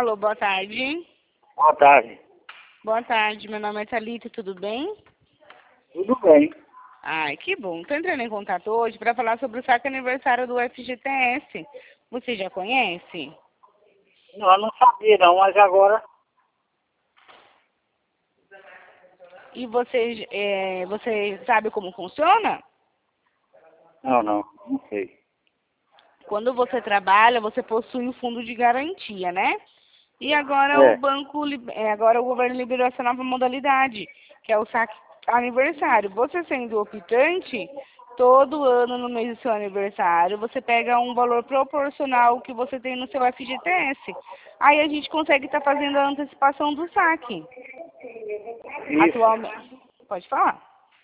Alô, boa tarde. Boa tarde. Boa tarde, meu nome é Thalita, tudo bem? Tudo bem. Ai, que bom. Estou entrando em contato hoje para falar sobre o saque aniversário do FGTS. Você já conhece? Não, eu não sabia não, mas agora... E você sabe como funciona? Não sei. Quando você trabalha, você possui um fundo de garantia, né? E agora É, agora o governo liberou essa nova modalidade, que é o saque aniversário. Você sendo optante, todo ano no mês do seu aniversário, você pega um valor proporcional que você tem no seu FGTS. Aí a gente consegue estar fazendo a antecipação do saque. isso. Atualmente. Pode falar.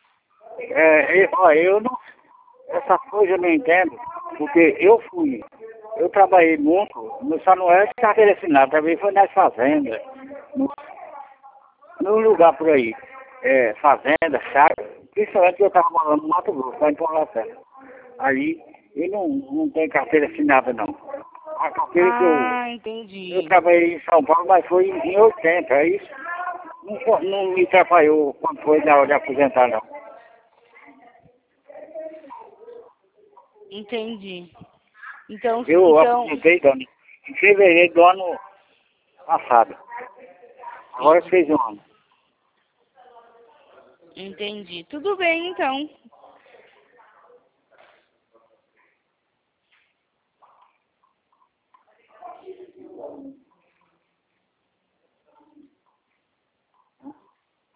Ó, eu não... Essa coisa eu não entendo, porque eu trabalhei muito, só não era de carteira assinada, também foi nas fazendas, no lugar por aí. Fazenda, chácara, principalmente eu estava morando no Mato Grosso, lá em Paulacé. Aí, eu não tenho carteira assinada não. A carteira que Ah, eu entendi. trabalhei em São Paulo, mas foi em 80, aí isso não me atrapalhou quando foi na hora de aposentar não. Entendi. Então, Eu então, aposentei, Dani, em fevereiro do ano passado. Agora fez um ano. entendi. Tudo bem, então.